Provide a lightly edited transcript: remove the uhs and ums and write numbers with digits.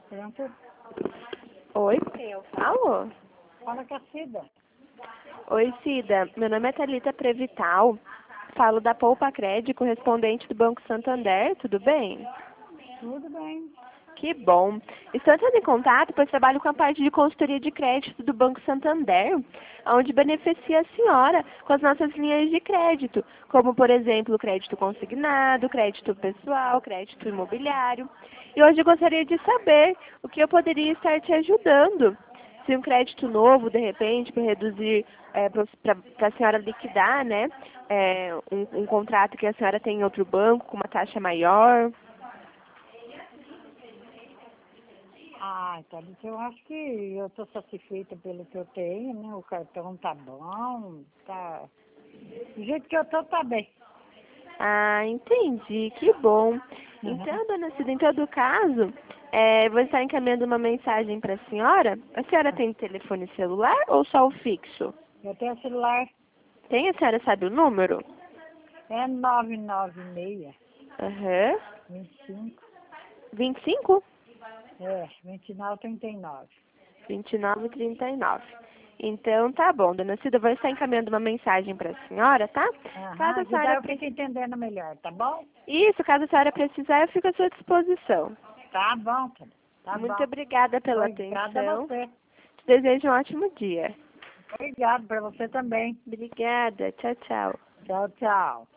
Pronto. Oi, quem eu falo? Fala com a Cida. Oi, Cida. Meu nome é Thalita Prevital. Falo da Poupa Crédito, correspondente do Banco Santander. Tudo bem? Tudo bem. Que bom. Estou entrando em contato, pois trabalho com a parte de consultoria de crédito do Banco Santander, onde beneficia a senhora com as nossas linhas de crédito, como, por exemplo, crédito consignado, crédito pessoal, crédito imobiliário. E hoje eu gostaria de saber o que eu poderia estar te ajudando. Se um crédito novo, de repente, para reduzir, para a senhora liquidar, né, um contrato que a senhora tem em outro banco com uma taxa maior. Thalita, eu acho que eu estou satisfeita pelo que eu tenho, né? O cartão tá bom, tá... Do jeito que eu tô, tá bem. Ah, entendi. Que bom. Então, dona Cida, em todo caso, vou estar encaminhando uma mensagem para a senhora. A senhora tem telefone celular ou só o fixo? Eu tenho celular, Tem? A senhora sabe o número? é 996 Aham. 25, 25? 2939. 2939. Então, tá bom, dona Cida, eu vou estar encaminhando uma mensagem para a senhora, tá? Caso a Que daí senhora eu fico entendendo melhor, tá bom? Isso, caso a senhora precisar, eu fico à sua disposição. Tá bom, Thalita, tá Muito bom. obrigada pela Obrigada a atenção. você. Te desejo um ótimo dia. Obrigado para você também. Obrigada. Tchau, tchau. Tchau, tchau.